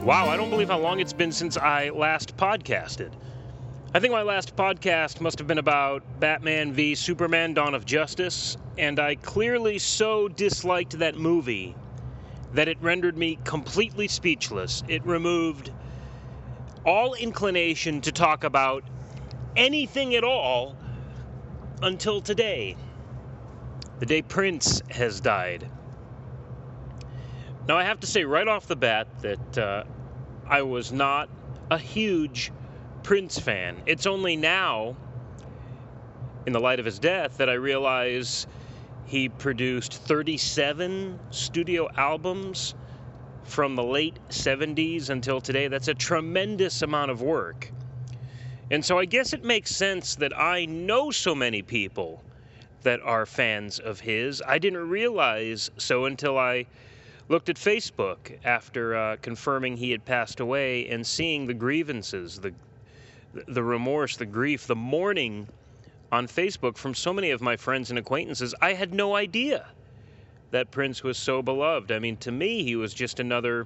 Wow, I don't believe how long it's been since I last podcasted. I think my last podcast must have been about Batman v Superman: Dawn of Justice, and I clearly so disliked that movie that it rendered me completely speechless. It removed all inclination to talk about anything at all until today, the day Prince has died. Now, I have to say right off the bat that I was not a huge Prince fan. It's only now, in the light of his death, that I realize he produced 37 studio albums from the late 70s until today. That's a tremendous amount of work. And so I guess it makes sense that I know so many people that are fans of his. I didn't realize so until I looked at Facebook after confirming he had passed away and seeing the grievances, the remorse, the grief, the mourning on Facebook from so many of my friends and acquaintances. I had no idea that Prince was so beloved. I mean, to me, he was just another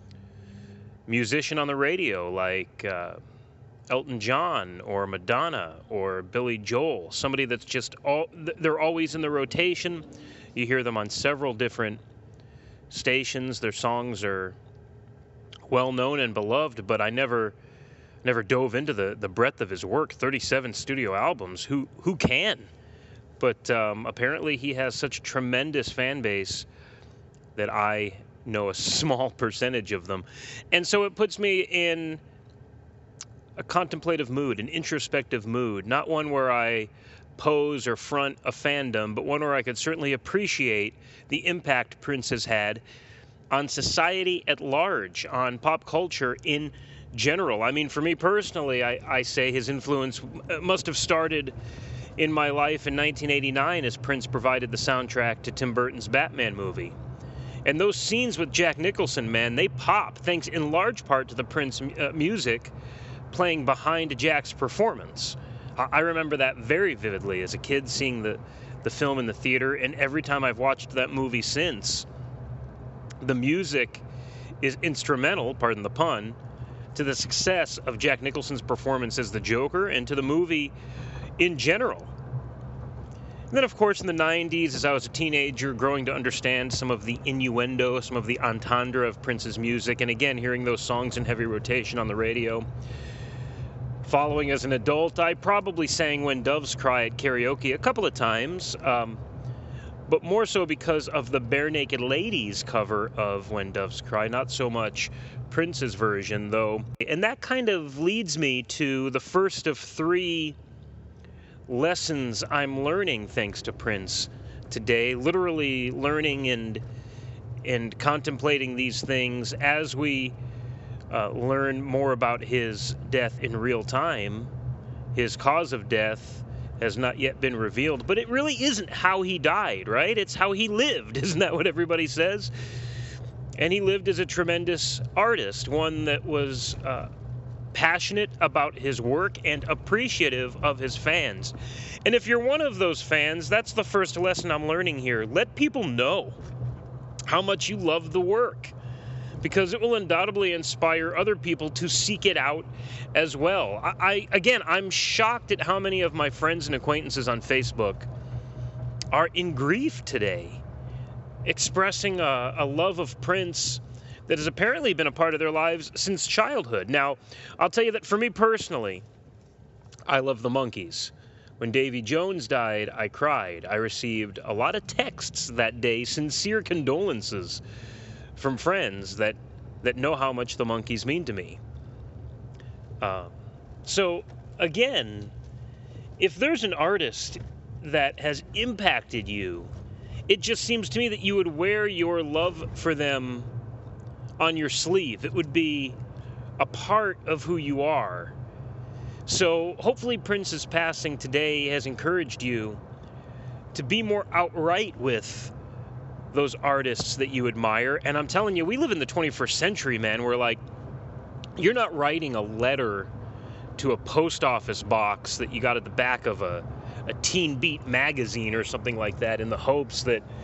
musician on the radio like Elton John or Madonna or Billy Joel, somebody that's just they're always in the rotation. You hear them on several different stations. Their songs are well known and beloved, but I never dove into the breadth of his work. 37 studio albums. Who can? But apparently he has such a tremendous fan base that I know a small percentage of them. And so it puts me in a contemplative mood, an introspective mood, not one where I pose or front a fandom, but one where I could certainly appreciate the impact Prince has had on society at large, on pop culture in general. I mean, for me personally, I say his influence must have started in my life in 1989 as Prince provided the soundtrack to Tim Burton's Batman movie. And those scenes with Jack Nicholson, man, they pop thanks in large part to the Prince music playing behind Jack's performance. I remember that very vividly as a kid, seeing the film in the theater, and every time I've watched that movie since, the music is instrumental, pardon the pun, to the success of Jack Nicholson's performance as the Joker and to the movie in general. And then, of course, in the 90s, as I was a teenager, growing to understand some of the innuendo, some of the entendre of Prince's music, and again, hearing those songs in heavy rotation on the radio. Following as an adult, I probably sang When Doves Cry at karaoke a couple of times, but more so because of the Bare Naked Ladies cover of When Doves Cry, not so much Prince's version, though. And that kind of leads me to the first of three lessons I'm learning thanks to Prince today, literally learning and contemplating these things as we learn more about his death in real time. His cause of death has not yet been revealed, but it really isn't how he died, right? It's how he lived. Isn't that what everybody says? And he lived as a tremendous artist, one that was passionate about his work and appreciative of his fans. And if you're one of those fans, that's the first lesson I'm learning here. Let people know how much you love the work, because it will undoubtedly inspire other people to seek it out as well. I'm shocked at how many of my friends and acquaintances on Facebook are in grief today, expressing a love of Prince that has apparently been a part of their lives since childhood. Now, I'll tell you that for me personally, I love the Monkees. When Davy Jones died, I cried. I received a lot of texts that day, sincere condolences from friends that know how much the Monkees mean to me. So, again, if there's an artist that has impacted you, it just seems to me that you would wear your love for them on your sleeve. It would be a part of who you are. So hopefully Prince's passing today has encouraged you to be more outright with those artists that you admire. And I'm telling you, we live in the 21st century, man, where, like, you're not writing a letter to a post office box that you got at the back of a Teen Beat magazine or something like that in the hopes that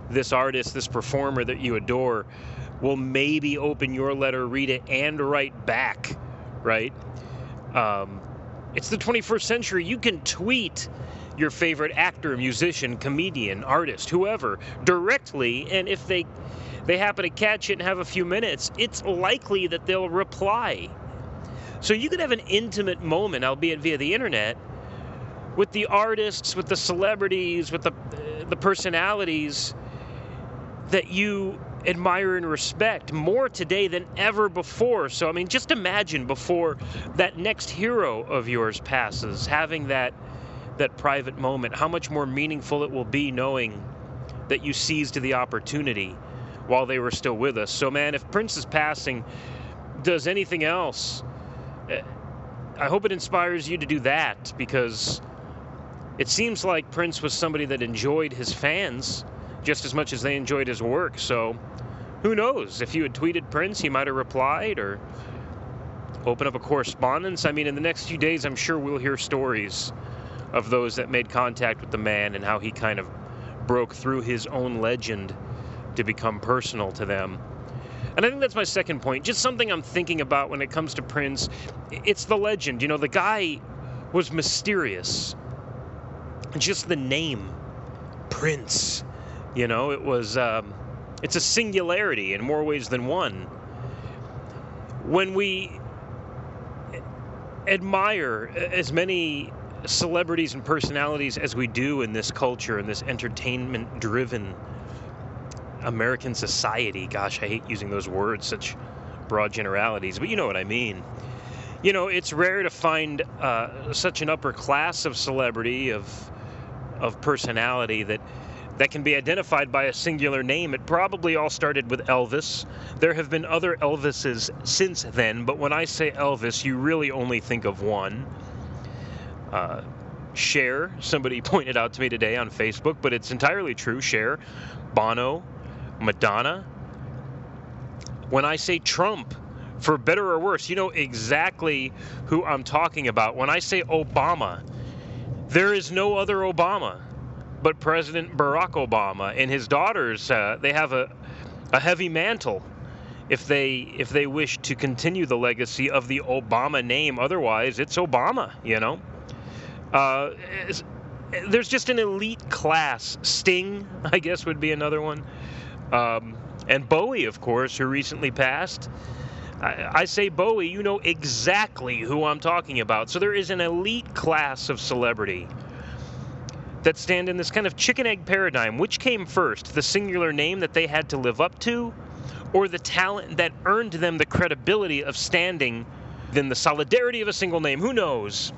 this artist, this performer that you adore, will maybe open your letter, read it, and write back, right? It's the 21st century. You can tweet your favorite actor, musician, comedian, artist, whoever, directly, and if they happen to catch it and have a few minutes, it's likely that they'll reply. So you could have an intimate moment, albeit via the internet, with the artists, with the celebrities, with the personalities that you admire and respect more today than ever before. So, I mean, just imagine before that next hero of yours passes, having that private moment, how much more meaningful it will be knowing that you seized the opportunity while they were still with us. So, man, if Prince's passing does anything else, I hope it inspires you to do that, because it seems like Prince was somebody that enjoyed his fans just as much as they enjoyed his work. So who knows? If you had tweeted Prince, he might have replied or opened up a correspondence. I mean, in the next few days, I'm sure we'll hear stories of those that made contact with the man and how he kind of broke through his own legend to become personal to them. And I think that's my second point, just something I'm thinking about when it comes to Prince. It's the legend. You know, the guy was mysterious. Just the name, Prince, you know, it was, it's a singularity in more ways than one. When we admire as many celebrities and personalities as we do in this culture, in this entertainment-driven American society, gosh, I hate using those words, such broad generalities, but you know what I mean. You know, it's rare to find such an upper class of celebrity, of personality that can be identified by a singular name. It probably all started with Elvis. There have been other Elvises since then, but when I say Elvis, you really only think of one. Cher, somebody pointed out to me today on Facebook, but it's entirely true. Cher, Bono, Madonna. When I say Trump, for better or worse, you know exactly who I'm talking about. When I say Obama, there is no other Obama but President Barack Obama, and his daughters, they have a heavy mantle if they wish to continue the legacy of the Obama name. Otherwise, it's Obama, you know. There's just an elite class. Sting, I guess, would be another one. And Bowie, of course, who recently passed. I say Bowie, you know exactly who I'm talking about. So there is an elite class of celebrity that stand in this kind of chicken-egg paradigm. Which came first, the singular name that they had to live up to, or the talent that earned them the credibility of standing in the solidarity of a single name? Who knows?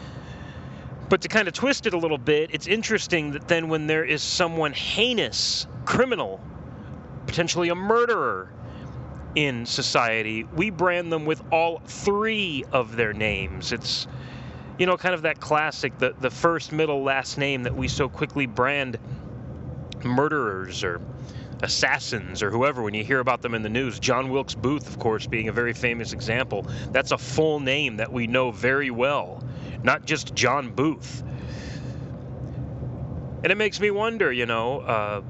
But to kind of twist it a little bit, it's interesting that then when there is someone heinous, criminal, potentially a murderer in society, we brand them with all three of their names. It's, you know, kind of that classic, the first, middle, last name that we so quickly brand murderers or assassins or whoever when you hear about them in the news. John Wilkes Booth, of course, being a very famous example. That's a full name that we know very well, not just John Booth. And it makes me wonder, you know,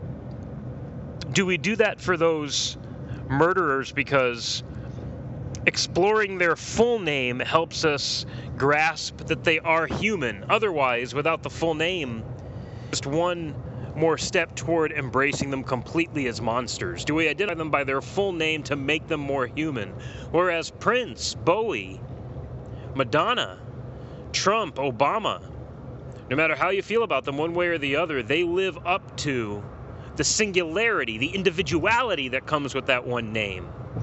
do we do that for those murderers because exploring their full name helps us grasp that they are human? Otherwise, without the full name, just one more step toward embracing them completely as monsters. Do we identify them by their full name to make them more human? Whereas Prince, Bowie, Madonna, Trump, Obama, no matter how you feel about them one way or the other, they live up to the singularity, the individuality that comes with that one name.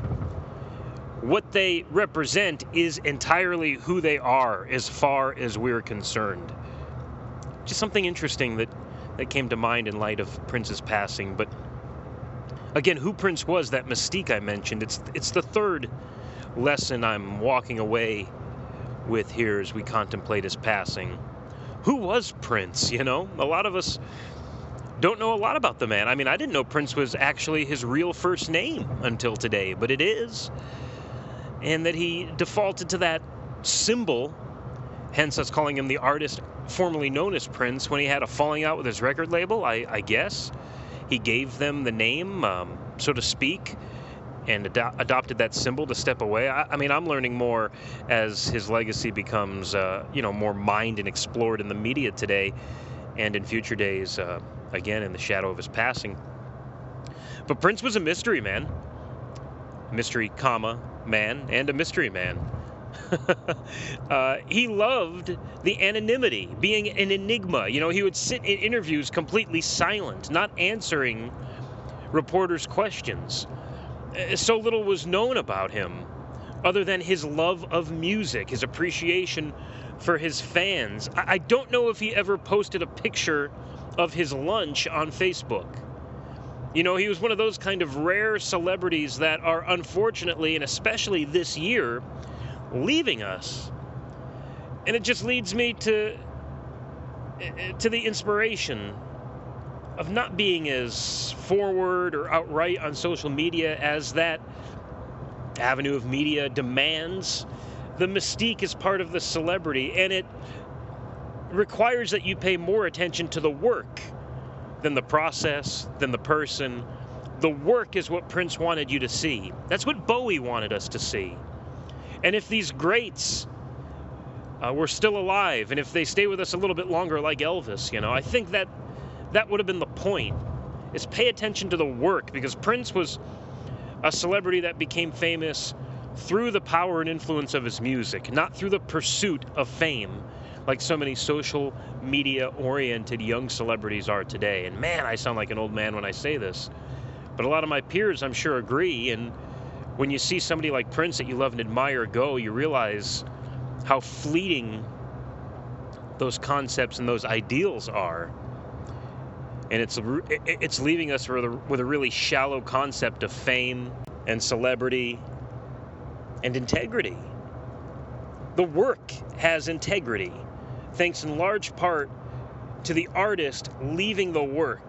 What they represent is entirely who they are as far as we're concerned. Just something interesting that came to mind in light of Prince's passing. But again, who Prince was, that mystique I mentioned, it's the third lesson I'm walking away with here as we contemplate his passing. Who was Prince, you know? A lot of us don't know a lot about the man. I mean, I didn't know Prince was actually his real first name until today, but it is. And that he defaulted to that symbol, hence us calling him the artist formerly known as Prince, when he had a falling out with his record label, I guess. he gave them the name, so to speak, and adopted that symbol to step away. I mean, I'm learning more as his legacy becomes, more mined and explored in the media today and in future days, again, in the shadow of his passing. But Prince was a mystery man. Mystery, man, and a mystery man. He loved the anonymity, being an enigma. He would sit in interviews completely silent, not answering reporters' questions. So little was known about him, other than his love of music, his appreciation for his fans. I don't know if he ever posted a picture of his lunch on Facebook. He was one of those kind of rare celebrities that are unfortunately, and especially this year, leaving us. And it just leads me to the inspiration of not being as forward or outright on social media as that avenue of media demands. The mystique is part of the celebrity, and it requires that you pay more attention to the work than the process, than the person. The work is what Prince wanted you to see. That's what Bowie wanted us to see. And if these greats were still alive, and if they stay with us a little bit longer like Elvis, I think that would have been the point, is pay attention to the work, because Prince was a celebrity that became famous through the power and influence of his music, not through the pursuit of fame, like so many social media-oriented young celebrities are today. And man, I sound like an old man when I say this, but a lot of my peers, I'm sure, agree. And when you see somebody like Prince that you love and admire go, you realize how fleeting those concepts and those ideals are. And it's leaving us with a really shallow concept of fame and celebrity and integrity. The work has integrity, thanks in large part to the artist leaving the work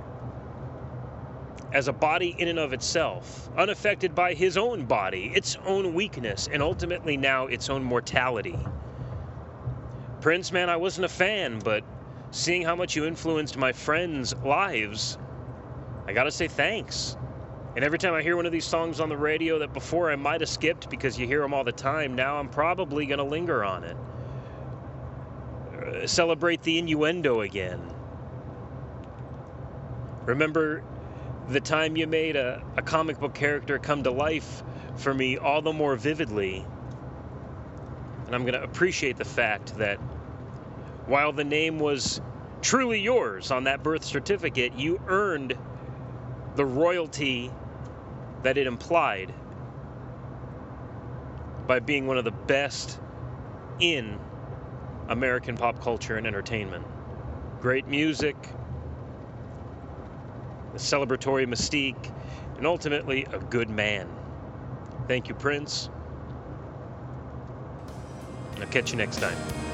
as a body in and of itself, unaffected by his own body, its own weakness, and ultimately now its own mortality. Prince, man, I wasn't a fan, but seeing how much you influenced my friends' lives, I gotta say thanks. And every time I hear one of these songs on the radio that before I might have skipped because you hear them all the time, now I'm probably gonna linger on it. Celebrate the innuendo again. Remember the time you made a comic book character come to life for me all the more vividly. And I'm gonna appreciate the fact that while the name was truly yours on that birth certificate, you earned the royalty that it implied by being one of the best in American pop culture and entertainment. Great music, a celebratory mystique, and ultimately a good man. Thank you, Prince. I'll catch you next time.